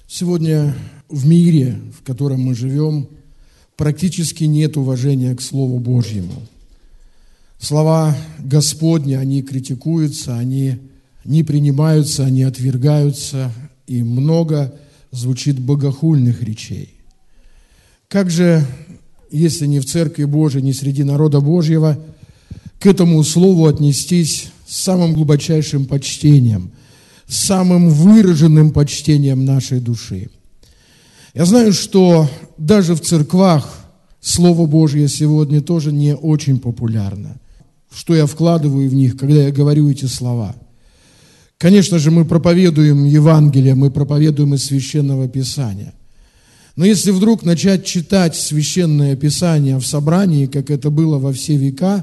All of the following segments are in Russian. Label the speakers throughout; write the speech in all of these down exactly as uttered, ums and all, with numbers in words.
Speaker 1: Сегодня в мире, в котором мы живем, практически нет уважения к Слову Божьему. Слова Господни, они критикуются, они не принимаются, они отвергаются, и много звучит богохульных речей. Как же, если не в Церкви Божией, не среди народа Божьего, к этому Слову отнестись с самым глубочайшим почтением, самым выраженным почтением нашей души? Я знаю, что даже в церквах Слово Божье сегодня тоже не очень популярно. Что я вкладываю в них, когда я говорю эти слова? Конечно же, мы проповедуем Евангелие, мы проповедуем из Священного Писания. Но если вдруг начать читать Священное Писание в собрании, как это было во все века,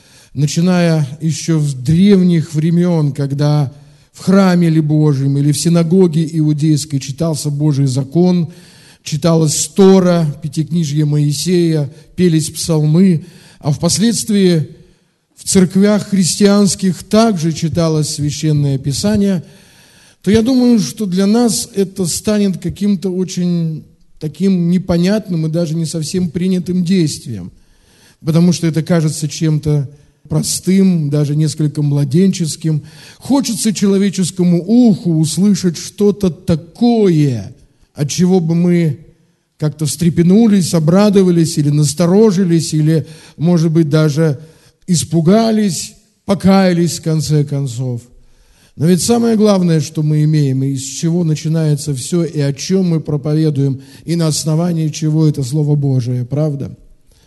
Speaker 1: начиная еще в древних времен, когда в храме ли Божьем или в синагоге иудейской читался Божий закон, читалась Тора, Пятикнижье Моисея, пелись псалмы, а впоследствии в церквях христианских также читалось Священное Писание, то я думаю, что для нас это станет каким-то очень таким непонятным и даже не совсем принятым действием, потому что это кажется чем-то простым, даже несколько младенческим. Хочется человеческому уху услышать что-то такое, от чего бы мы как-то встрепенулись, обрадовались или насторожились, или, может быть, даже испугались, покаялись в конце концов. Но ведь самое главное, что мы имеем, и из чего начинается все, и о чем мы проповедуем, и на основании чего это Слово Божие, правда?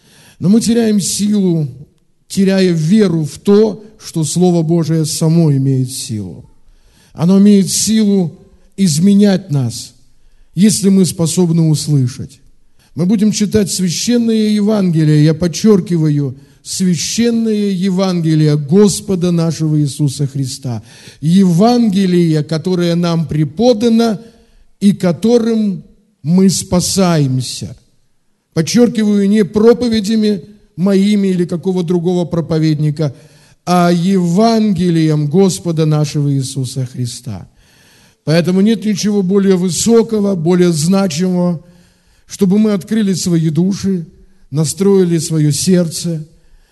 Speaker 1: Но мы теряем силу, теряя веру в то, что Слово Божие само имеет силу. Оно имеет силу изменять нас, если мы способны услышать. Мы будем читать Священное Евангелие, я подчеркиваю, Священное Евангелие Господа нашего Иисуса Христа. Евангелие, которое нам преподано и которым мы спасаемся. Подчеркиваю, не проповедями моими или какого другого проповедника, а Евангелием Господа нашего Иисуса Христа. Поэтому нет ничего более высокого, более значимого, чтобы мы открыли свои души, настроили свое сердце,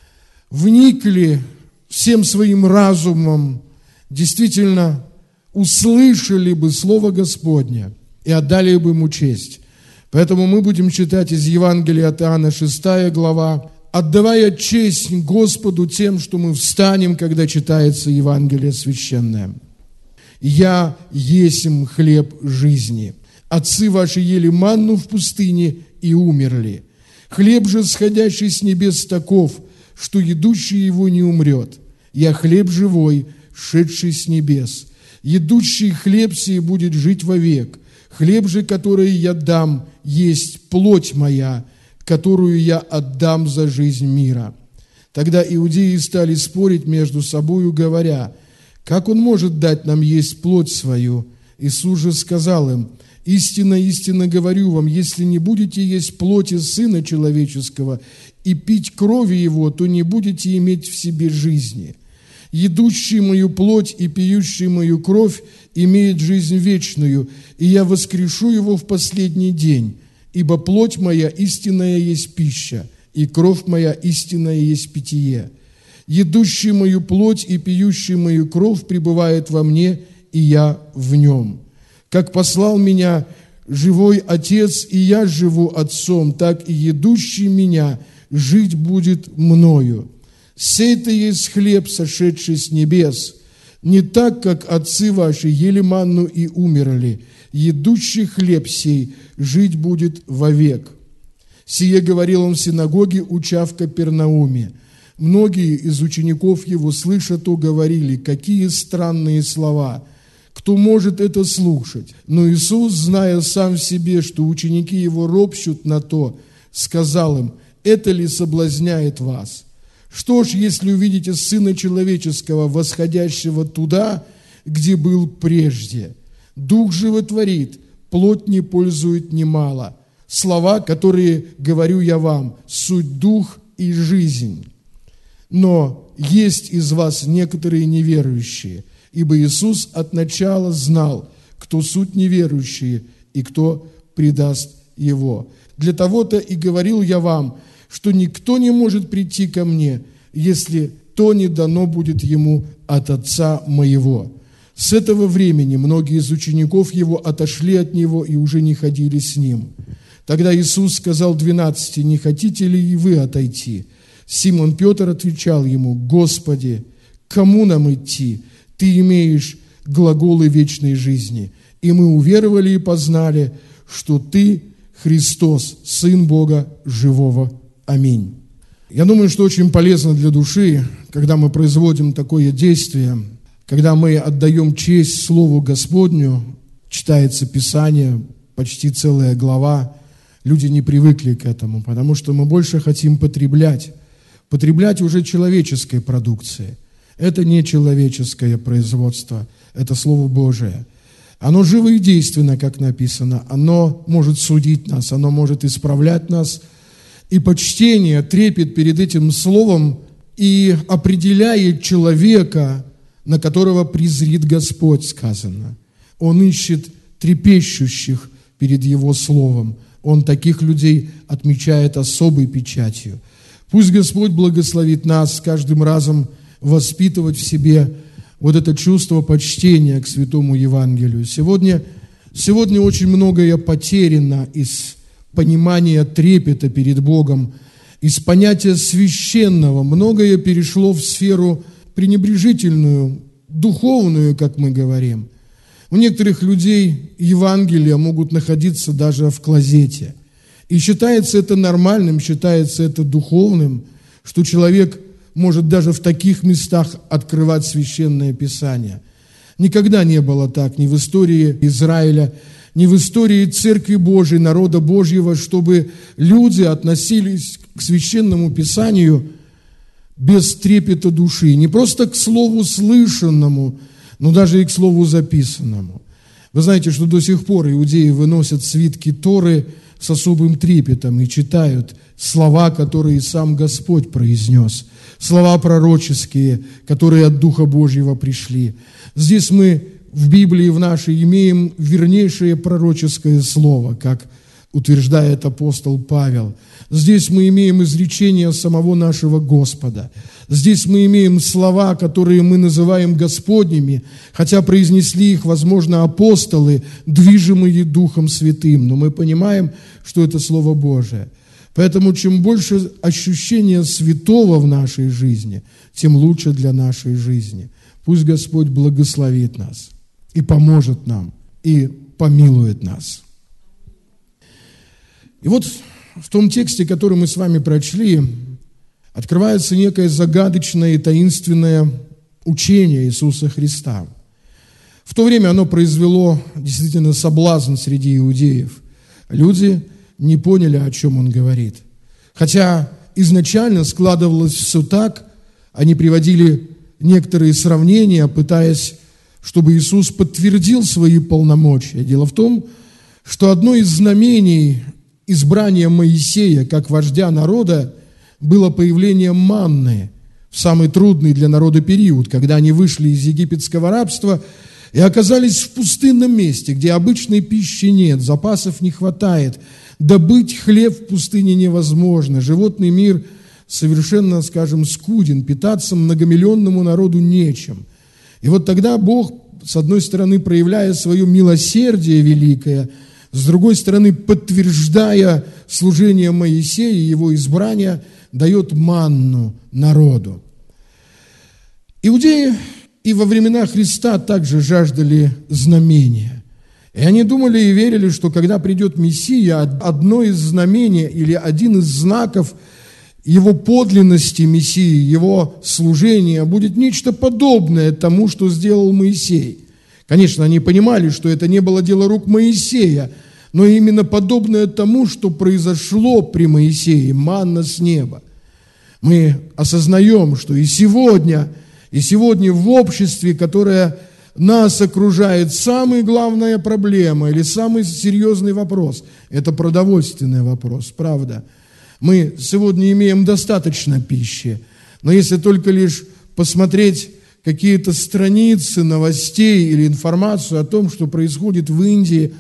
Speaker 1: вникли всем своим разумом, действительно услышали бы Слово Господне и отдали бы Ему честь. Поэтому мы будем читать из Евангелия от Иоанна, шестая глава, отдавая честь Господу тем, что мы встанем, когда читается Евангелие священное. «Я есмь хлеб жизни. Отцы ваши ели манну в пустыне и умерли. Хлеб же, сходящий с небес, таков, что едущий его не умрет. Я хлеб живой, шедший с небес. Едущий хлеб сей будет жить вовек. Хлеб же, который я дам, есть плоть моя, которую я отдам за жизнь мира». Тогда иудеи стали спорить между собою, говоря: «Как он может дать нам есть плоть свою?» Иисус же сказал им: «Истинно, истинно говорю вам, если не будете есть плоти Сына Человеческого и пить крови Его, то не будете иметь в себе жизни. Едущий мою плоть и пьющий мою кровь имеет жизнь вечную, и я воскрешу его в последний день. Ибо плоть моя истинная есть пища, и кровь моя истинная есть питье. Едущий мою плоть и пьющий мою кровь пребывает во мне, и я в нем. Как послал меня живой Отец, и я живу Отцом, так и едущий меня жить будет мною. Сей-то есть хлеб, сошедший с небес, не так, как отцы ваши ели манну и умерли. Едущий хлеб сей жить будет вовек». Сие говорил он в синагоге, уча в Капернауме. Многие из учеников его, слыша то, говорили: «Какие странные слова! Кто может это слушать?» Но Иисус, зная сам в себе, что ученики его ропщут на то, сказал им: «Это ли соблазняет вас? Что ж, если увидите Сына Человеческого, восходящего туда, где был прежде? Дух животворит, плоть не пользует немало. Слова, которые говорю я вам, суть дух и жизнь. Но есть из вас некоторые неверующие, ибо Иисус от начала знал, кто суть неверующие, и кто предаст его. Для того-то и говорил я вам, что никто не может прийти ко мне, если то не дано будет ему от Отца моего». С этого времени многие из учеников его отошли от него и уже не ходили с ним. Тогда Иисус сказал двенадцати: «Не хотите ли и вы отойти?» Симон Петр отвечал ему: «Господи, кому нам идти? Ты имеешь глаголы вечной жизни, и мы уверовали и познали, что Ты Христос, Сын Бога живого. Аминь». Я думаю, что очень полезно для души, когда мы производим такое действие, когда мы отдаем честь Слову Господню, читается Писание, почти целая глава, люди не привыкли к этому, потому что мы больше хотим потреблять, потреблять уже человеческой продукции. Это не человеческое производство, это Слово Божие. Оно живо и действенно, как написано, оно может судить нас, оно может исправлять нас, и почтение, трепет перед этим Словом и определяет человека, на которого презрит Господь, сказано. Он ищет трепещущих перед Его Словом. Он таких людей отмечает особой печатью. Пусть Господь благословит нас с каждым разом воспитывать в себе вот это чувство почтения к Святому Евангелию. Сегодня, сегодня очень многое потеряно из понимания трепета перед Богом, из понятия священного. Многое перешло в сферу пренебрежительную, духовную, как мы говорим. У некоторых людей Евангелия могут находиться даже в клозете. И считается это нормальным, считается это духовным, что человек может даже в таких местах открывать Священное Писание. Никогда не было так ни в истории Израиля, ни в истории Церкви Божией, народа Божьего, чтобы люди относились к Священному Писанию без трепета души, не просто к слову слышанному, но даже и к слову записанному. Вы знаете, что до сих пор иудеи выносят свитки Торы с особым трепетом и читают слова, которые сам Господь произнес, слова пророческие, которые от Духа Божьего пришли. Здесь мы в Библии, в нашей, имеем вернейшее пророческое слово, как утверждает апостол Павел. Здесь мы имеем изречение самого нашего Господа. Здесь мы имеем слова, которые мы называем Господними, хотя произнесли их, возможно, апостолы, движимые Духом Святым. Но мы понимаем, что это Слово Божие. Поэтому чем больше ощущения святого в нашей жизни, тем лучше для нашей жизни. Пусть Господь благословит нас и поможет нам, и помилует нас. И вот в том тексте, который мы с вами прочли, открывается некое загадочное и таинственное учение Иисуса Христа. В то время оно произвело действительно соблазн среди иудеев. Люди не поняли, о чем он говорит. Хотя изначально складывалось все так, они приводили некоторые сравнения, пытаясь, чтобы Иисус подтвердил свои полномочия. Дело в том, что одно из знамений избрания Моисея как вождя народа было появление манны в самый трудный для народа период, когда они вышли из египетского рабства и оказались в пустынном месте, где обычной пищи нет, запасов не хватает, добыть хлеб в пустыне невозможно, животный мир совершенно, скажем, скуден, питаться многомиллионному народу нечем. И вот тогда Бог, с одной стороны, проявляя свое милосердие великое, с другой стороны, подтверждая служение Моисея и его избрание, дает манну народу. Иудеи и во времена Христа также жаждали знамения. И они думали и верили, что когда придет Мессия, одно из знамений или один из знаков его подлинности Мессии, его служения будет нечто подобное тому, что сделал Моисей. Конечно, они понимали, что это не было дело рук Моисея, но именно подобное тому, что произошло при Моисее, манна с неба. Мы осознаем, что и сегодня, и сегодня в обществе, которое нас окружает, самая главная проблема или самый серьезный вопрос – это продовольственный вопрос, правда. Мы сегодня имеем достаточно пищи, но если только лишь посмотреть какие-то страницы новостей или информацию о том, что происходит в Индии,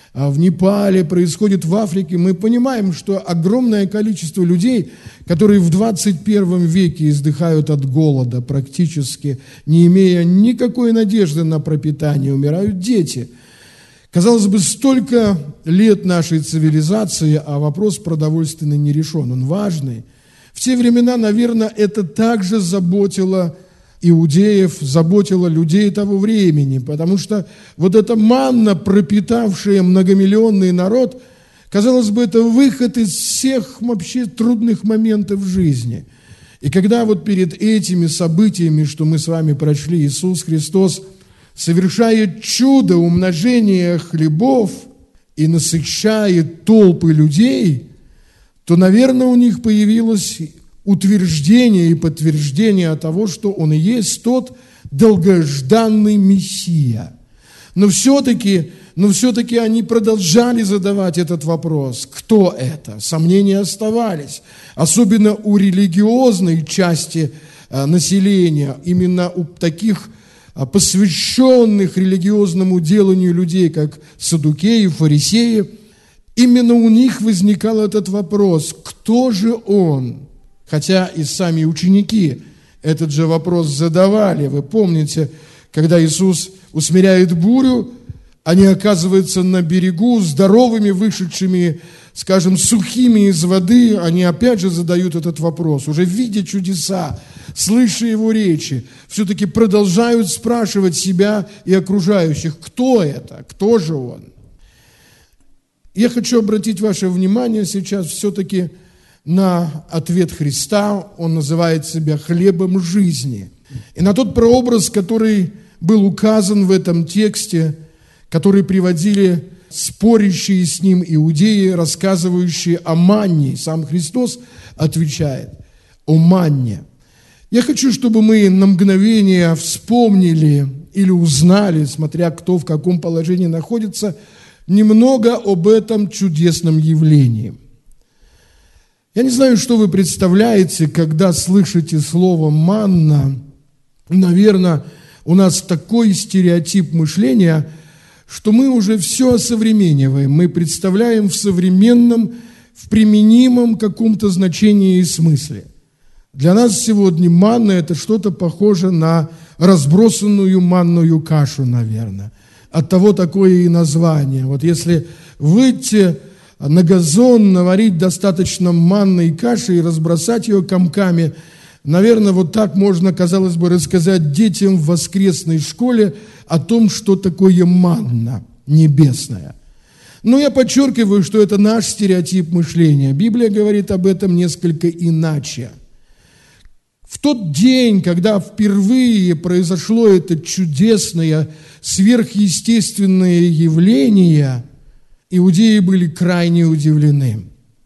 Speaker 1: в Непале, происходит в Африке, мы понимаем, что огромное количество людей, которые в двадцать первом веке издыхают от голода, практически не имея никакой надежды на пропитание, умирают дети. Казалось бы, столько лет нашей цивилизации, а вопрос продовольственный не решен, он важный. В те времена, наверное, это также заботило иудеев, заботило людей того времени, потому что вот эта манна, пропитавшая многомиллионный народ, казалось бы, это выход из всех вообще трудных моментов жизни. И когда вот перед этими событиями, что мы с вами прочли, Иисус Христос совершает чудо умножения хлебов и насыщает толпы людей, то, наверное, у них появилось утверждение и подтверждение того, что Он и есть тот долгожданный Мессия. Но все-таки, но все-таки они продолжали задавать этот вопрос. Кто это? Сомнения оставались. Особенно у религиозной части населения, именно у таких посвященных религиозному деланию людей, как саддукеи, фарисеи, именно у них возникал этот вопрос, кто же Он? Хотя и сами ученики этот же вопрос задавали. Вы помните, когда Иисус усмиряет бурю, они оказываются на берегу, здоровыми, вышедшими, скажем, сухими из воды, они опять же задают этот вопрос, уже видя чудеса, слыша Его речи, все-таки продолжают спрашивать себя и окружающих, кто это, кто же Он? Я хочу обратить ваше внимание сейчас все-таки на ответ Христа. Он называет себя хлебом жизни. И на тот прообраз, который был указан в этом тексте, который приводили спорящие с ним иудеи, рассказывающие о манне. Сам Христос отвечает о манне. Я хочу, чтобы мы на мгновение вспомнили или узнали, смотря кто в каком положении находится, немного об этом чудесном явлении. Я не знаю, что вы представляете, когда слышите слово «манна». Наверное, у нас такой стереотип мышления, что мы уже все осовремениваем. Мы представляем в современном, в применимом каком-то значении и смысле. Для нас сегодня манна – это что-то похоже на разбросанную манную кашу, наверное. Оттого такое и название. Вот если выйти на газон, наварить достаточно манной каши и разбросать ее комками, наверное, вот так можно, казалось бы, рассказать детям в воскресной школе о том, что такое манна небесная. Но я подчеркиваю, что это наш стереотип мышления. Библия говорит об этом несколько иначе. В тот день, когда впервые произошло это чудесное, сверхъестественное явление, иудеи были крайне удивлены.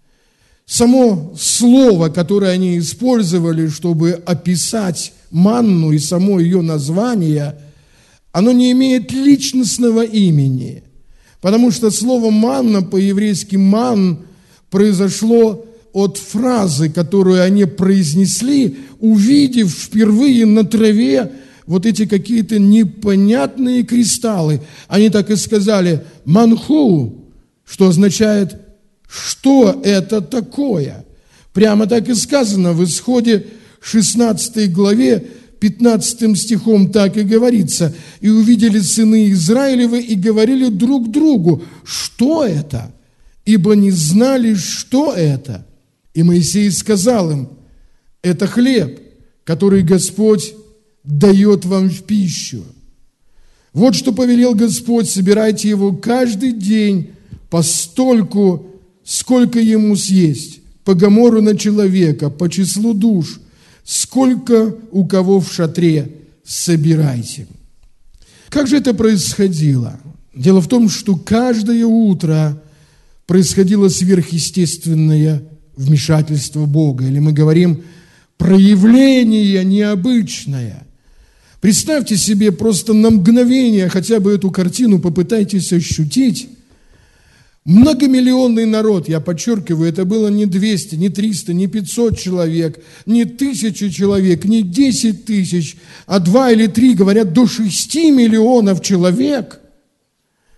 Speaker 1: Само слово, которое они использовали, чтобы описать манну и само ее название, оно не имеет личностного имени, потому что слово «манна» по-еврейски «ман» произошло от фразы, которую они произнесли, увидев впервые на траве вот эти какие-то непонятные кристаллы. Они так и сказали «манху», что означает «что это такое?». Прямо так и сказано в Исходе шестнадцатой главе, пятнадцатым стихом так и говорится. «И увидели сыны Израилевы и говорили друг другу, что это? Ибо не знали, что это». И Моисей сказал им, это хлеб, который Господь дает вам в пищу. Вот что повелел Господь, собирайте его каждый день постольку, сколько ему съесть, по гомору на человека, по числу душ, сколько у кого в шатре, собирайте. Как же это происходило? Дело в том, что каждое утро происходило сверхъестественное вмешательство Бога, или мы говорим проявление необычное. Представьте себе просто на мгновение хотя бы эту картину, попытайтесь ощутить. Многомиллионный народ, я подчеркиваю, это было не двести, не триста, не пятьсот человек, не тысячи человек, не десять тысяч, а два или три, говорят, до шести миллионов человек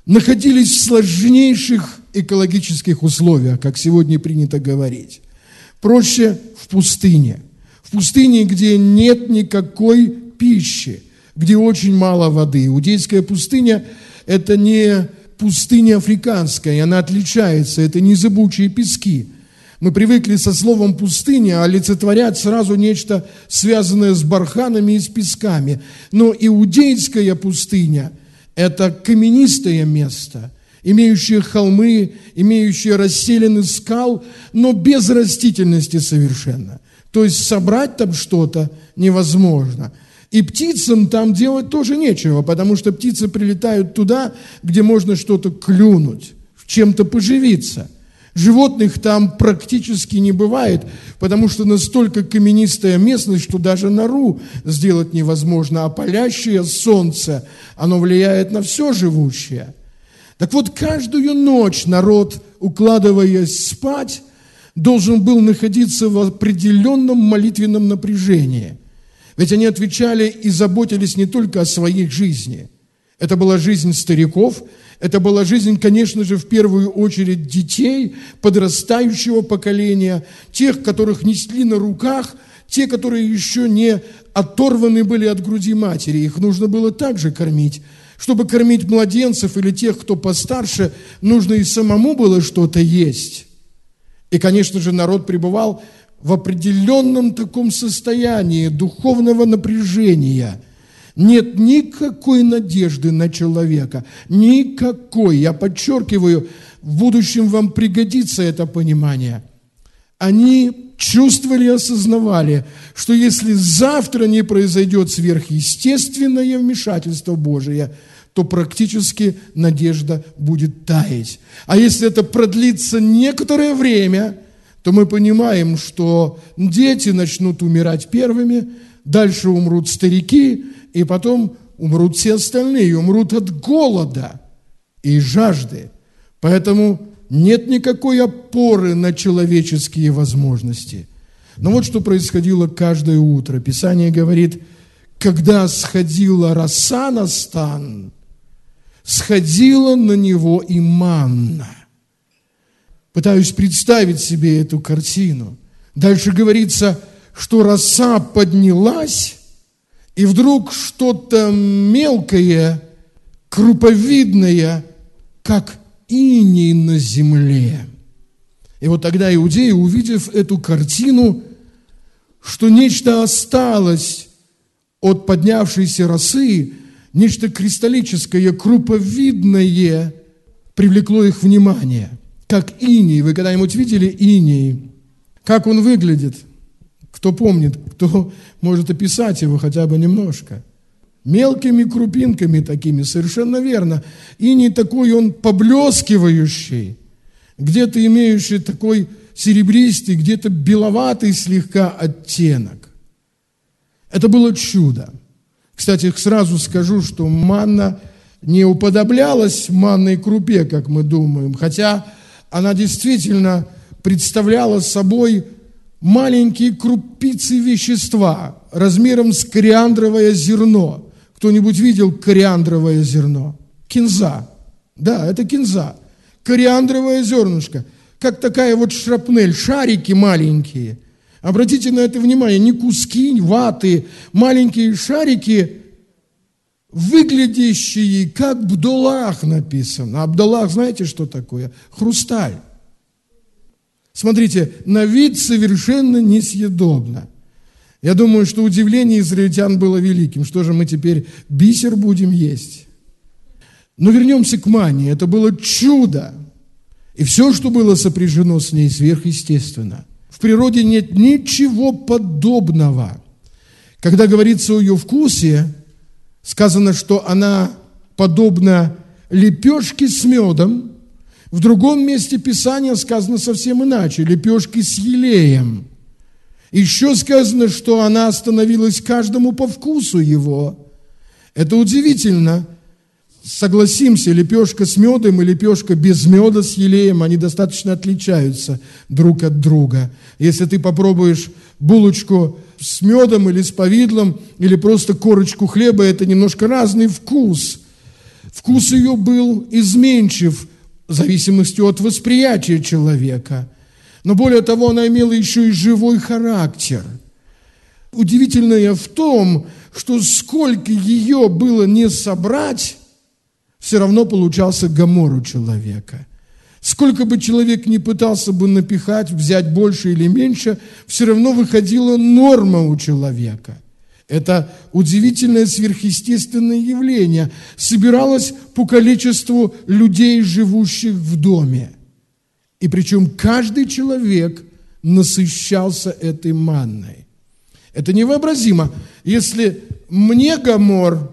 Speaker 1: находились в сложнейших экологических условиях, как сегодня принято говорить. Проще в пустыне. В пустыне, где нет никакой пищи, где очень мало воды. Иудейская пустыня – это не пустыня африканская, она отличается, это не зыбучие пески. Мы привыкли со словом «пустыня» олицетворять сразу нечто, связанное с барханами и с песками. Но иудейская пустыня – это каменистое место, имеющее холмы, имеющее расселены скал, но без растительности совершенно. То есть собрать там что-то невозможно. И птицам там делать тоже нечего, потому что птицы прилетают туда, где можно что-то клюнуть, чем-то поживиться. Животных там практически не бывает, потому что настолько каменистая местность, что даже нору сделать невозможно, а палящее солнце, оно влияет на все живущее. Так вот, каждую ночь народ, укладываясь спать, должен был находиться в определенном молитвенном напряжении. Ведь они отвечали и заботились не только о своей жизни. Это была жизнь стариков, это была жизнь, конечно же, в первую очередь детей, подрастающего поколения, тех, которых несли на руках, те, которые еще не оторваны были от груди матери. Их нужно было также кормить. Чтобы кормить младенцев или тех, кто постарше, нужно и самому было что-то есть. И, конечно же, народ пребывал в определенном таком состоянии духовного напряжения. Нет никакой надежды на человека, никакой. Я подчеркиваю, в будущем вам пригодится это понимание. Они чувствовали и осознавали, что если завтра не произойдет сверхъестественное вмешательство Божие, то практически надежда будет таять. А если это продлится некоторое время, то мы понимаем, что дети начнут умирать первыми, дальше умрут старики, и потом умрут все остальные, умрут от голода и жажды. Поэтому нет никакой опоры на человеческие возможности. Но вот что происходило каждое утро. Писание говорит, когда сходила роса на стан, сходила на него и манна. Пытаюсь представить себе эту картину. Дальше говорится, что роса поднялась, и вдруг что-то мелкое, круповидное, как иней на земле. И вот тогда иудеи, увидев эту картину, что нечто осталось от поднявшейся росы, нечто кристаллическое, круповидное, привлекло их внимание. Как иней. Вы когда-нибудь видели иней? Как он выглядит? Кто помнит, кто может описать его хотя бы немножко? Мелкими крупинками такими, совершенно верно. Иней такой, он поблескивающий, где-то имеющий такой серебристый, где-то беловатый слегка оттенок. Это было чудо. Кстати, сразу скажу, что манна не уподоблялась манной крупе, как мы думаем, хотя она действительно представляла собой маленькие крупицы вещества размером с кориандровое зерно. Кто-нибудь видел кориандровое зерно? Кинза. Да, это кинза. Кориандровое зернышко. Как такая вот шрапнель, шарики маленькие. Обратите на это внимание, не куски ваты, маленькие шарики, выглядящие как бдолах написано. А бдолах, знаете, что такое? Хрусталь. Смотрите, на вид совершенно несъедобно. Я думаю, что удивление израильтян было великим. Что же мы теперь бисер будем есть? Но вернемся к манне. Это было чудо. И все, что было сопряжено с ней, сверхъестественно. В природе нет ничего подобного. Когда говорится о ее вкусе, сказано, что она подобна лепешке с медом. В другом месте Писания сказано совсем иначе. Лепешки с елеем. Еще сказано, что она становилась каждому по вкусу его. Это удивительно. Согласимся, лепешка с медом и лепешка без меда с елеем, они достаточно отличаются друг от друга. Если ты попробуешь булочку с медом или с повидлом, или просто корочку хлеба, это немножко разный вкус. Вкус ее был изменчив в зависимости от восприятия человека. Но более того, она имела еще и живой характер. Удивительное в том, что сколько ее было не собрать, все равно получался гомор у человека. Сколько бы человек ни пытался бы напихать, взять больше или меньше, все равно выходила норма у человека. Это удивительное сверхъестественное явление собиралось по количеству людей, живущих в доме. И причем каждый человек насыщался этой манной. Это невообразимо. Если мне гомор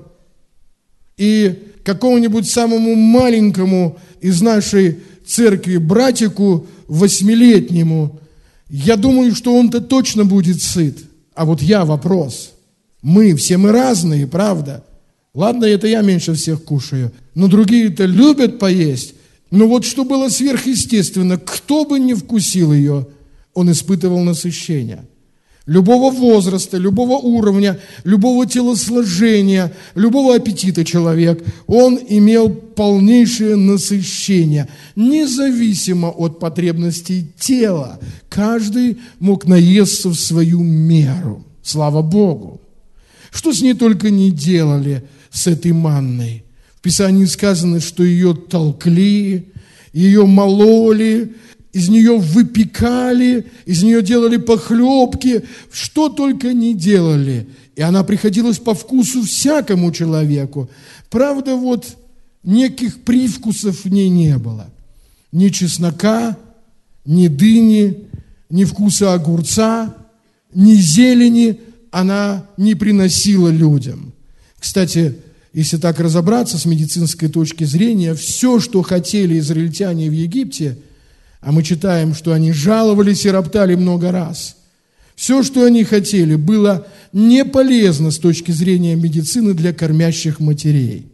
Speaker 1: и какому-нибудь самому маленькому из нашей церкви братику восьмилетнему, я думаю, что он-то точно будет сыт. А вот я вопрос. Мы, все мы разные, правда? Ладно, это я меньше всех кушаю, но другие-то любят поесть. Но вот что было сверхъестественно, кто бы не вкусил ее, он испытывал насыщение. Любого возраста, любого уровня, любого телосложения, любого аппетита человек, он имел полнейшее насыщение, независимо от потребностей тела. Каждый мог наесться в свою меру. Слава Богу! Что с ней только не делали с этой манной. В Писании сказано, что ее толкли, ее мололи, из нее выпекали, из нее делали похлебки, что только не делали. И она приходилась по вкусу всякому человеку. Правда, вот неких привкусов в ней не было. Ни чеснока, ни дыни, ни вкуса огурца, ни зелени она не приносила людям. Кстати, если так разобраться с медицинской точки зрения, все, что хотели израильтяне в Египте, а мы читаем, что они жаловались и роптали много раз, все, что они хотели, было не полезно с точки зрения медицины для кормящих матерей.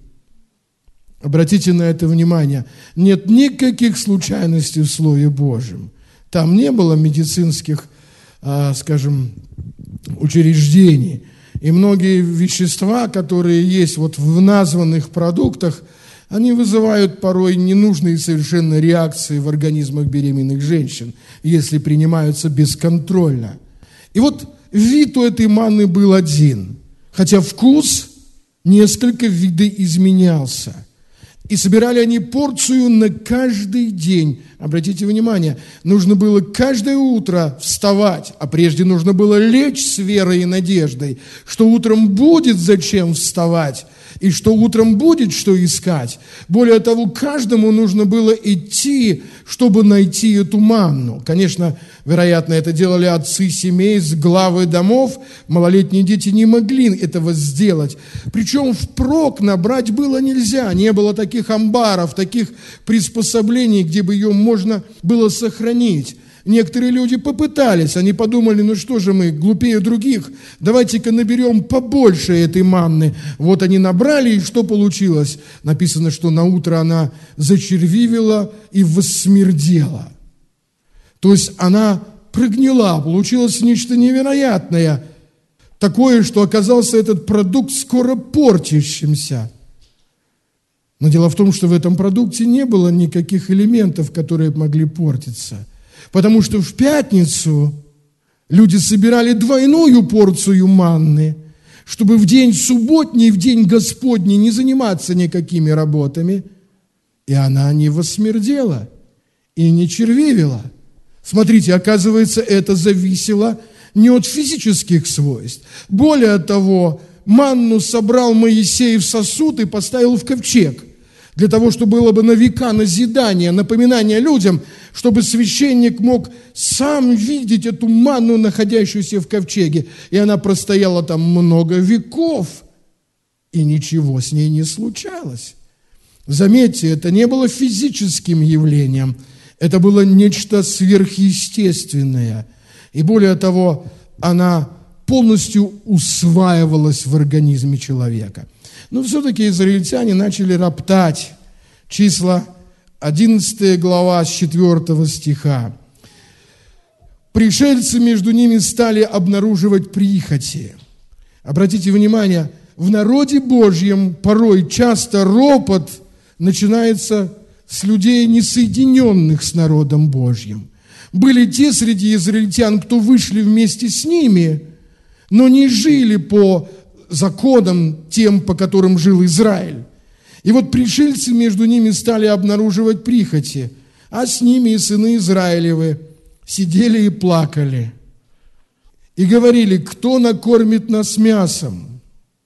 Speaker 1: Обратите на это внимание. Нет никаких случайностей в Слове Божьем. Там не было медицинских, скажем, учреждений. И многие вещества, которые есть вот в названных продуктах, они вызывают порой ненужные совершенно реакции в организмах беременных женщин, если принимаются бесконтрольно. И вот вид у этой манны был один, хотя вкус несколько видоизменялся. И собирали они порцию на каждый день. Обратите внимание, нужно было каждое утро вставать, а прежде нужно было лечь с верой и надеждой, что утром будет зачем вставать, и что утром будет что искать. Более того, каждому нужно было идти, чтобы найти эту манну. Конечно, вероятно, это делали отцы семей, главы домов. Малолетние дети не могли этого сделать. Причем впрок набрать было нельзя. Не было таких амбаров, таких приспособлений, где бы ее можно было сохранить. Некоторые люди попытались, они подумали, ну что же мы, глупее других, давайте-ка наберем побольше этой манны. Вот они набрали, и что получилось? Написано, что на утро она зачервивела и воссмердела. То есть она прогнила, получилось нечто невероятное, такое, что оказался этот продукт скоро портящимся. Но дело в том, что в этом продукте не было никаких элементов, которые могли портиться. Потому что в пятницу люди собирали двойную порцию манны, чтобы в день субботний, в день Господний не заниматься никакими работами. И она не воссмердела и не червивела. Смотрите, оказывается, это зависело не от физических свойств. Более того, манну собрал Моисей в сосуд и поставил в ковчег, для того, чтобы было бы на века назидание, напоминание людям, чтобы священник мог сам видеть эту манну, находящуюся в ковчеге. И она простояла там много веков, и ничего с ней не случалось. Заметьте, это не было физическим явлением, это было нечто сверхъестественное. И более того, она полностью усваивалась в организме человека. Но все-таки израильтяне начали роптать. Числа одиннадцатая глава с четвёртого стиха. Пришельцы между ними стали обнаруживать прихоти. Обратите внимание, в народе Божьем порой часто ропот начинается с людей, не соединенных с народом Божьим. Были те среди израильтян, кто вышли вместе с ними, но не жили по законам тем, по которым жил Израиль. И вот пришельцы между ними стали обнаруживать прихоти, а с ними и сыны Израилевы сидели и плакали. И говорили: кто накормит нас мясом?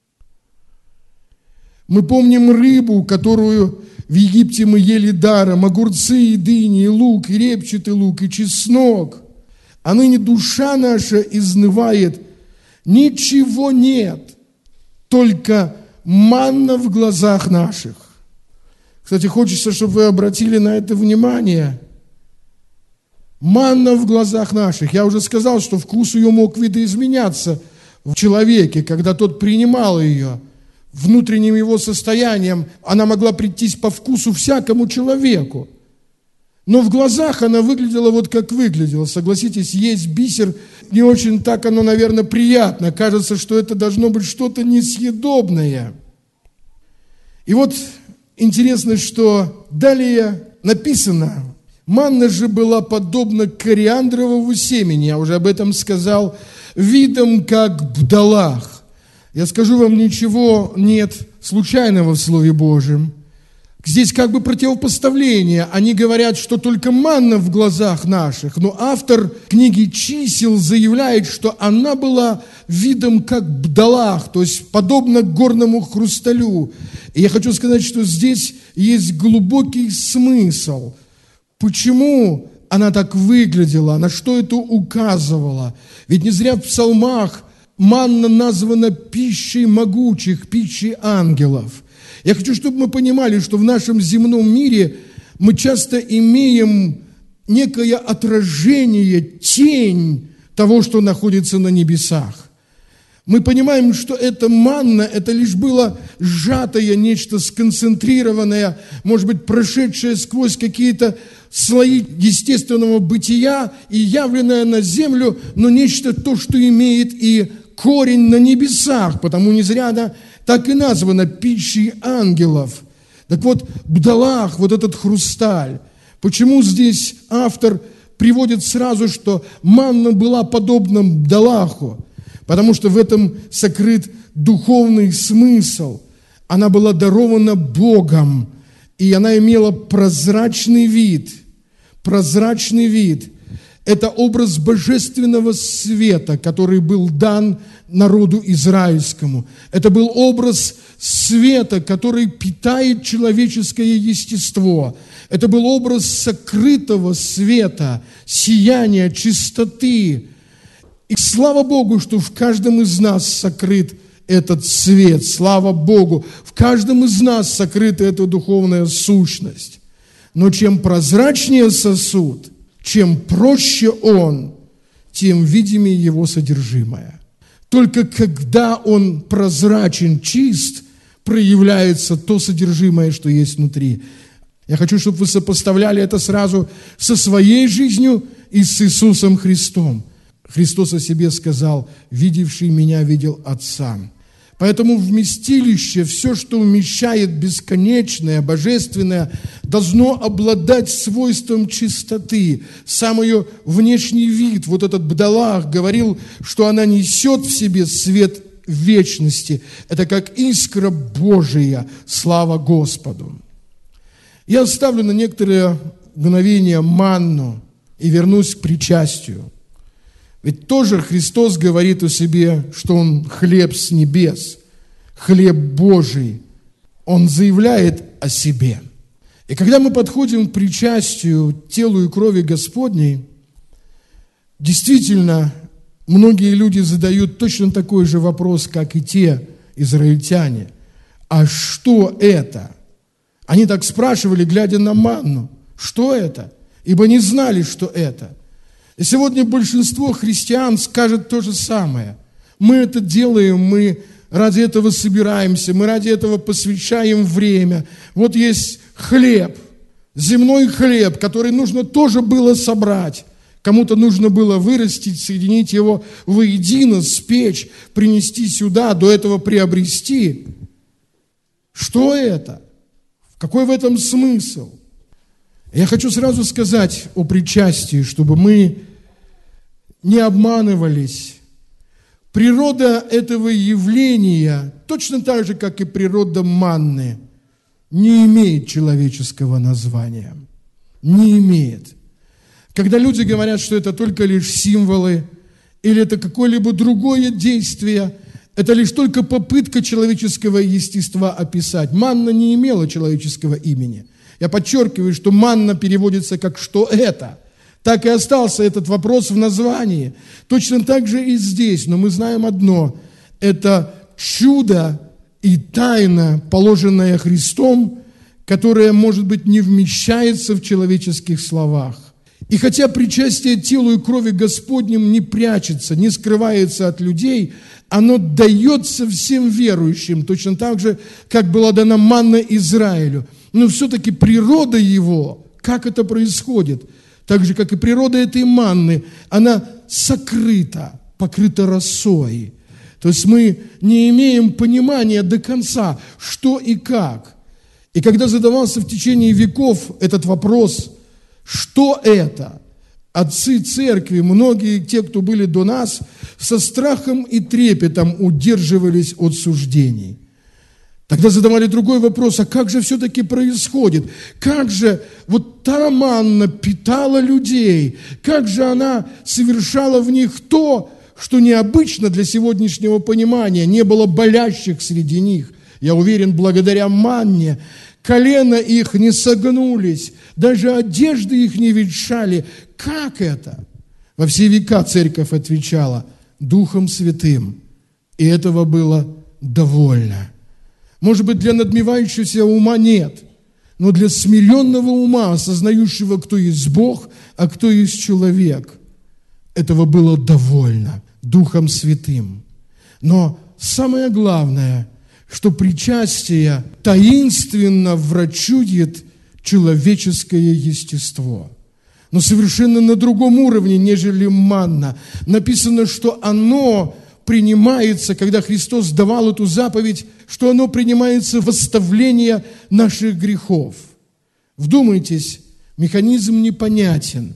Speaker 1: Мы помним рыбу, которую в Египте мы ели даром, огурцы, и дыни, и лук, и репчатый лук, и чеснок. А ныне душа наша изнывает, ничего нет, только манна в глазах наших. Кстати, хочется, чтобы вы обратили на это внимание. Манна в глазах наших. Я уже сказал, что вкус ее мог видоизменяться в человеке, когда тот принимал ее. Внутренним его состоянием она могла прийтись по вкусу всякому человеку. Но в глазах она выглядела вот как выглядела. Согласитесь, есть бисер, не очень так оно, наверное, приятно. Кажется, что это должно быть что-то несъедобное. И вот интересно, что далее написано: манна же была подобна кориандровому семени, я уже об этом сказал, видом как бдалах. Я скажу вам, ничего нет случайного в Слове Божьем. Здесь как бы противопоставление. Они говорят, что только манна в глазах наших, но автор книги «Чисел» заявляет, что она была видом как бдалах, то есть подобно горному хрусталю. И я хочу сказать, что здесь есть глубокий смысл. Почему она так выглядела, на что это указывало? Ведь не зря в псалмах манна названа пищей могучих, пищей ангелов. Я хочу, чтобы мы понимали, что в нашем земном мире мы часто имеем некое отражение, тень того, что находится на небесах. Мы понимаем, что эта манна, это лишь было сжатое нечто, сконцентрированное, может быть, прошедшее сквозь какие-то слои естественного бытия и явленное на землю, но нечто то, что имеет и корень на небесах, потому не зря она так и названа пищей ангелов. Так вот, бдалах, вот этот хрусталь. Почему здесь автор приводит сразу, что манна была подобна бдалаху? Потому что в этом сокрыт духовный смысл. Она была дарована Богом, и она имела прозрачный вид. Прозрачный вид. Это образ божественного света, который был дан народу израильскому. Это был образ света, который питает человеческое естество. Это был образ сокрытого света, сияния, чистоты. И слава Богу, что в каждом из нас сокрыт этот свет. Слава Богу, в каждом из нас сокрыта эта духовная сущность. Но чем прозрачнее сосуд, чем проще он, тем видимее его содержимое. Только когда он прозрачен, чист, проявляется то содержимое, что есть внутри. Я хочу, чтобы вы сопоставляли это сразу со своей жизнью и с Иисусом Христом. Христос о себе сказал: «Видевший меня видел Отца». Поэтому вместилище, все, что вмещает бесконечное, божественное, должно обладать свойством чистоты. Сам ее внешний вид, вот этот бдалах говорил, что она несет в себе свет вечности. Это как искра Божия, слава Господу. Я оставлю на некоторые мгновения манну и вернусь к причастию. Ведь тоже Христос говорит о себе, что Он хлеб с небес, хлеб Божий. Он заявляет о себе. И когда мы подходим к причастию, телу и крови Господней, действительно, многие люди задают точно такой же вопрос, как и те израильтяне. А что это? Они так спрашивали, глядя на манну. Что это? Ибо не знали, что это. И сегодня большинство христиан скажет то же самое. Мы это делаем, мы ради этого собираемся, мы ради этого посвящаем время. Вот есть хлеб, земной хлеб, который нужно тоже было собрать. Кому-то нужно было вырастить, соединить его воедино, спечь, принести сюда, до этого приобрести. Что это? Какой в этом смысл? Я хочу сразу сказать о причастии, чтобы мы не обманывались. Природа этого явления, точно так же, как и природа манны, не имеет человеческого названия. Не имеет. Когда люди говорят, что это только лишь символы, или это какое-либо другое действие, это лишь только попытка человеческого естества описать. Манна не имела человеческого имени. Я подчеркиваю, что манна переводится как «что это?». Так и остался этот вопрос в названии. Точно так же и здесь. Но мы знаем одно. Это чудо и тайна, положенная Христом, которая, может быть, не вмещается в человеческих словах. И хотя причастие телу и крови Господним не прячется, не скрывается от людей, оно дается всем верующим, точно так же, как была дана манна Израилю. Но все-таки природа его, как это происходит, так же, как и природа этой манны, она сокрыта, покрыта росой. То есть мы не имеем понимания до конца, что и как. И когда задавался в течение веков этот вопрос, что это? Отцы церкви, многие те, кто были до нас, со страхом и трепетом удерживались от суждений. Тогда задавали другой вопрос, а как же все-таки происходит? Как же вот та манна питала людей? Как же она совершала в них то, что необычно для сегодняшнего понимания? Не было болящих среди них. Я уверен, благодаря манне колена их не согнулись, даже одежды их не ветшали. Как это? Во все века церковь отвечала Духом Святым, и этого было довольно. Может быть, для надмевающегося ума нет, но для смиренного ума, осознающего, кто есть Бог, а кто есть человек, этого было довольно Духом Святым. Но самое главное, что причастие таинственно врачует человеческое естество. Но совершенно на другом уровне, нежели манна. Написано, что оно принимается, когда Христос давал эту заповедь, что оно принимается в оставление наших грехов. Вдумайтесь, механизм непонятен,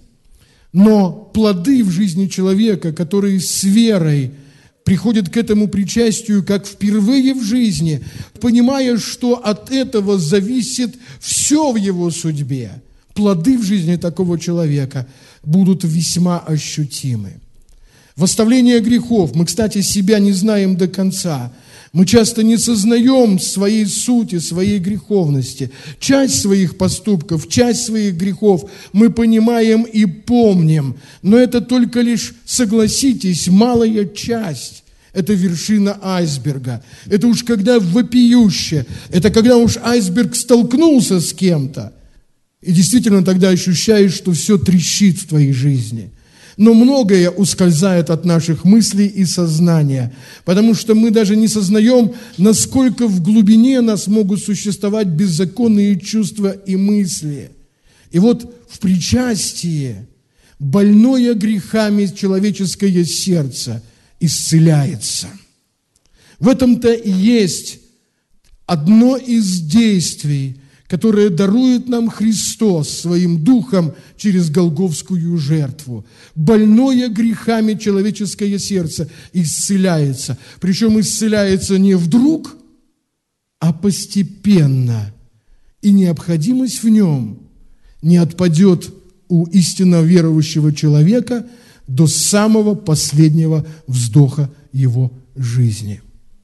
Speaker 1: но плоды в жизни человека, которые с верой приходят к этому причастию, как впервые в жизни, понимая, что от этого зависит все в его судьбе, плоды в жизни такого человека будут весьма ощутимы. Восставление грехов. Мы, кстати, себя не знаем до конца. Мы часто не сознаем своей сути, своей греховности. Часть своих поступков, часть своих грехов мы понимаем и помним. Но это только лишь, согласитесь, малая часть. Это вершина айсберга. Это уж когда вопиюще. Это когда уж айсберг столкнулся с кем-то. И действительно тогда ощущаешь, что все трещит в твоей жизни. Но многое ускользает от наших мыслей и сознания, потому что мы даже не сознаем, насколько в глубине нас могут существовать беззаконные чувства и мысли. И вот в причастии больное грехами человеческое сердце исцеляется. В этом-то и есть одно из действий, которое дарует нам Христос своим Духом через Голгофскую жертву. Больное грехами человеческое сердце исцеляется. Причем исцеляется не вдруг, а постепенно. И необходимость в нем не отпадет у истинно верующего человека до самого последнего вздоха его жизни.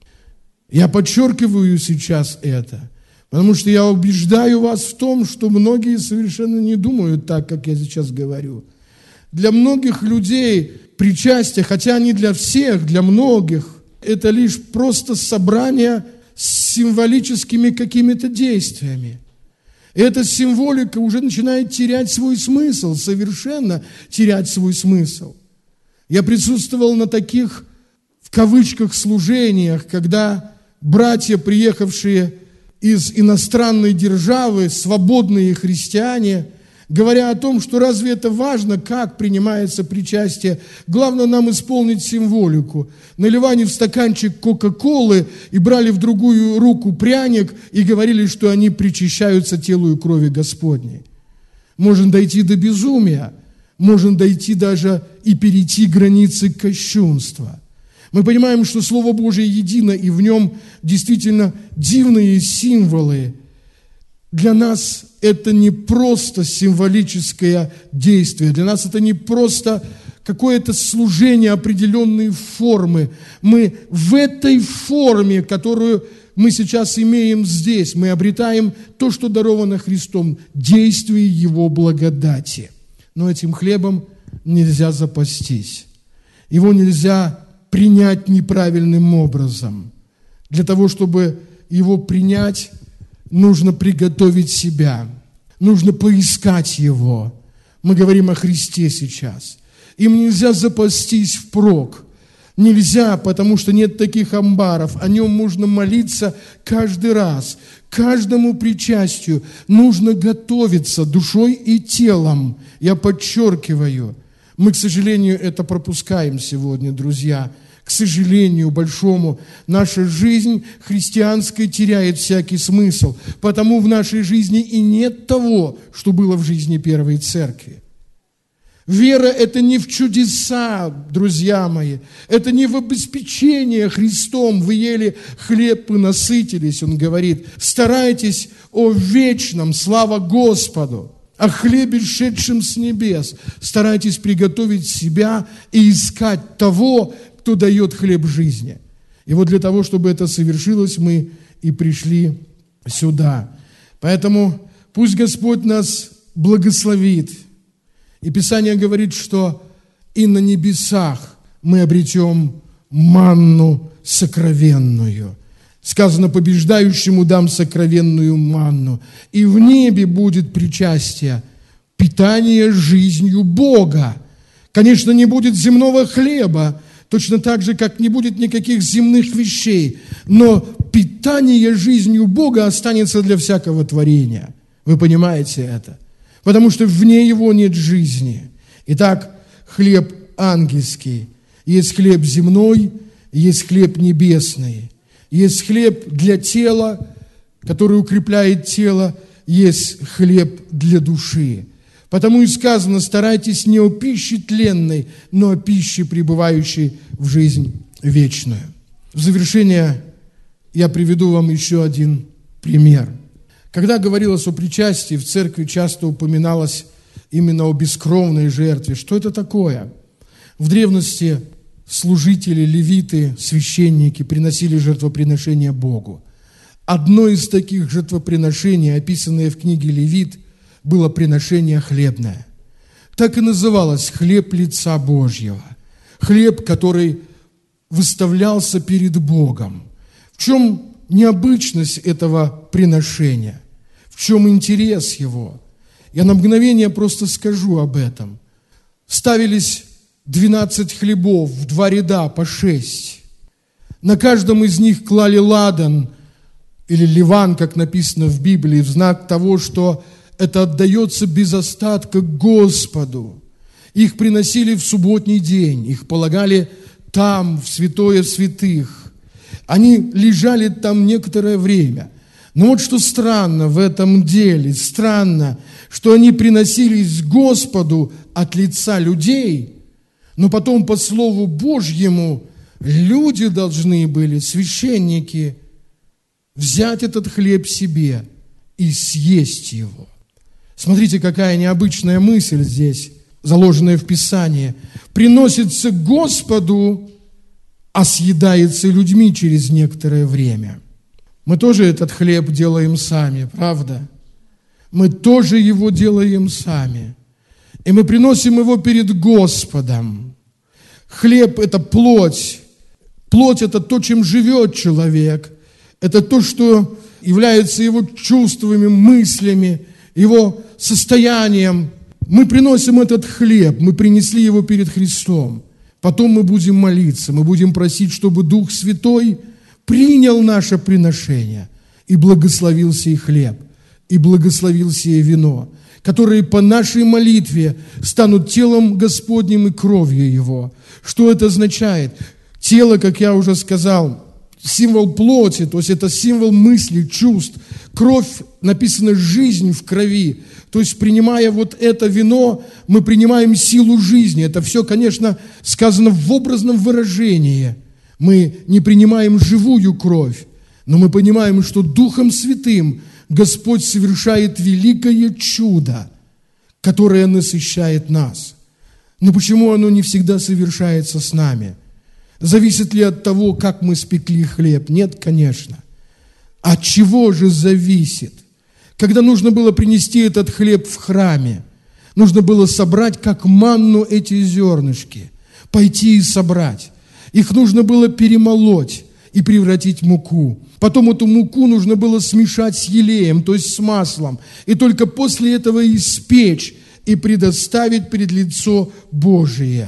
Speaker 1: Я подчеркиваю сейчас это, потому что я убеждаю вас в том, что многие совершенно не думают так, как я сейчас говорю. Для многих людей причастие, хотя не для всех, для многих, это лишь просто собрание с символическими какими-то действиями. И эта символика уже начинает терять свой смысл, совершенно терять свой смысл. Я присутствовал на таких, в кавычках, служениях, когда братья, приехавшие из иностранной державы, свободные христиане, говоря о том, что разве это важно, как принимается причастие. Главное нам исполнить символику. Наливали в стаканчик Кока-Колы и брали в другую руку пряник и говорили, что они причащаются телу и крови Господней. Можно дойти до безумия, можно дойти даже и перейти границы кощунства. Мы понимаем, что Слово Божие едино, и в нем действительно дивные символы. Для нас это не просто символическое действие, для нас это не просто какое-то служение определенной формы. Мы в этой форме, которую мы сейчас имеем здесь, мы обретаем то, что даровано Христом, действие Его благодати. Но этим хлебом нельзя запастись. Его нельзя принять неправильным образом. Для того, чтобы его принять, нужно приготовить себя, нужно поискать его. Мы говорим о Христе сейчас. Им нельзя запастись впрок. Нельзя, потому что нет таких амбаров. О нем можно молиться каждый раз. Каждому причастию нужно готовиться душой и телом. Я подчеркиваю, мы, к сожалению, это пропускаем сегодня, друзья. К сожалению большому, наша жизнь христианская теряет всякий смысл, потому в нашей жизни и нет того, что было в жизни первой церкви. Вера – это не в чудеса, друзья мои, это не в обеспечение Христом. Вы ели хлеб и насытились, он говорит. Старайтесь о вечном, слава Господу, о хлебе, шедшем с небес. Старайтесь приготовить себя и искать того, кто дает хлеб жизни. И вот для того, чтобы это совершилось, мы и пришли сюда. Поэтому пусть Господь нас благословит. И Писание говорит, что и на небесах мы обретем манну сокровенную. Сказано, побеждающему дам сокровенную манну. И в небе будет причастие, питание жизнью Бога. Конечно, не будет земного хлеба, точно так же, как не будет никаких земных вещей. Но питание жизнью Бога останется для всякого творения. Вы понимаете это? Потому что вне Его нет жизни. Итак, хлеб ангельский. Есть хлеб земной, есть хлеб небесный. Есть хлеб для тела, который укрепляет тело. Есть хлеб для души. Потому и сказано, старайтесь не о пище тленной, но о пище, пребывающей в жизнь вечную. В завершение я приведу вам еще один пример. Когда говорилось о причастии, в церкви часто упоминалось именно о бескровной жертве. Что это такое? В древности служители, левиты, священники приносили жертвоприношения Богу. Одно из таких жертвоприношений, описанное в книге Левит, было приношение хлебное. Так и называлось «хлеб лица Божьего». Хлеб, который выставлялся перед Богом. В чем необычность этого приношения? В чем интерес его? Я на мгновение просто скажу об этом. Ставились двенадцать хлебов в два ряда по шесть. На каждом из них клали ладан или ливан, как написано в Библии, в знак того, что это отдается без остатка Господу. Их приносили в субботний день, их полагали там, в святое святых. Они лежали там некоторое время. Но вот что странно в этом деле, странно, что они приносились Господу от лица людей, но потом по Слову Божьему люди должны были, священники, взять этот хлеб себе и съесть его. Смотрите, какая необычная мысль здесь, заложенная в Писании. Приносится Господу, а съедается людьми через некоторое время. Мы тоже этот хлеб делаем сами, правда? Мы тоже его делаем сами. И мы приносим его перед Господом. Хлеб – это плоть. Плоть – это то, чем живет человек. Это то, что является его чувствами, мыслями, его состоянием. Мы приносим этот хлеб, мы принесли его перед Христом. Потом мы будем молиться, мы будем просить, чтобы Дух Святой принял наше приношение и благословил сей хлеб, и благословил сие вино. которые по нашей молитве станут телом Господним и кровью Его. Что это означает? Тело, как я уже сказал, символ плоти, то есть это символ мыслей, чувств. Кровь, написано «жизнь в крови». То есть, принимая вот это вино, мы принимаем силу жизни. Это все, конечно, сказано в образном выражении. Мы не принимаем живую кровь, но мы понимаем, что Духом Святым Господь совершает великое чудо, которое насыщает нас. Но почему оно не всегда совершается с нами? Зависит ли от того, как мы спекли хлеб? Нет, конечно. От чего же зависит? Когда нужно было принести этот хлеб в храме, нужно было собрать, как манну, эти зернышки, пойти и собрать. Их нужно было перемолоть и превратить в муку. Потом эту муку нужно было смешать с елеем, то есть с маслом, и только после этого испечь и предоставить пред лицо Божие.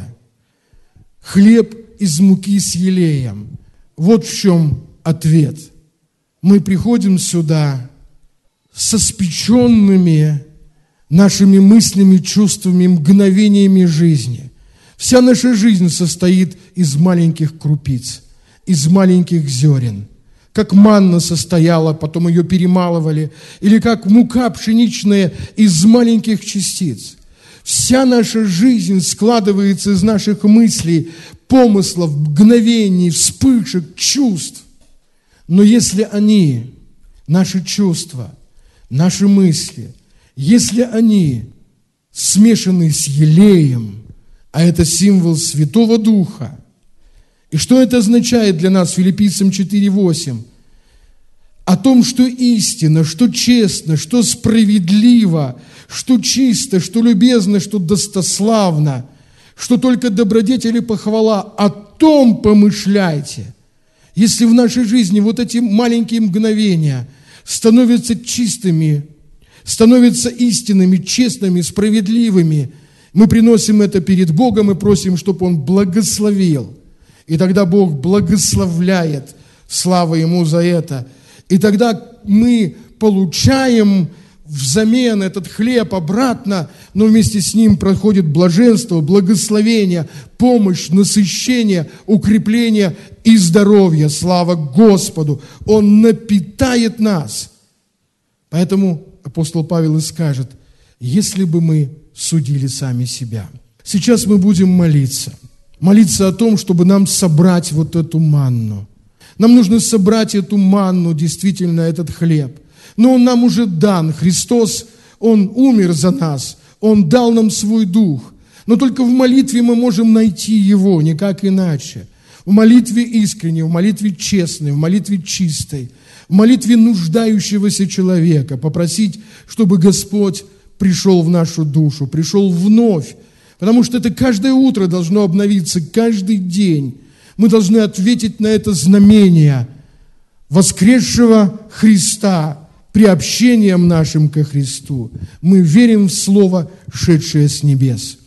Speaker 1: Хлеб из муки с елеем. Вот в чем ответ. Мы приходим сюда со спеченными нашими мыслями, чувствами, мгновениями жизни. Вся наша жизнь состоит из маленьких крупиц, из маленьких зерен. Как манна состояла, потом ее перемалывали, или как мука пшеничная из маленьких частиц. Вся наша жизнь складывается из наших мыслей, помыслов, мгновений, вспышек, чувств. Но если они, наши чувства, наши мысли, если они смешаны с елеем, а это символ Святого Духа, и что это означает для нас, Филиппийцам четыре восемь? О том, что истинно, что честно, что справедливо, что чисто, что любезно, что достославно, что только добродетель и похвала, о том помышляйте. Если в нашей жизни вот эти маленькие мгновения становятся чистыми, становятся истинными, честными, справедливыми, мы приносим это перед Богом и просим, чтобы Он благословил. И тогда Бог благословляет, слава Ему за это. И тогда мы получаем взамен этот хлеб обратно, но вместе с ним проходит блаженство, благословение, помощь, насыщение, укрепление и здоровье. Слава Господу! Он напитает нас. Поэтому апостол Павел и скажет: если бы мы судили сами себя. Сейчас мы будем молиться. Молиться о том, чтобы нам собрать вот эту манну. Нам нужно собрать эту манну, действительно, этот хлеб. Но он нам уже дан. Христос, Он умер за нас. Он дал нам свой дух. Но только в молитве мы можем найти Его, никак иначе. В молитве искренней, в молитве честной, в молитве чистой, в молитве нуждающегося человека. Попросить, чтобы Господь пришел в нашу душу, пришел вновь. Потому что это каждое утро должно обновиться, каждый день. Мы должны ответить на это знамение воскресшего Христа, приобщением нашим ко Христу. Мы верим в Слово, шедшее с небес.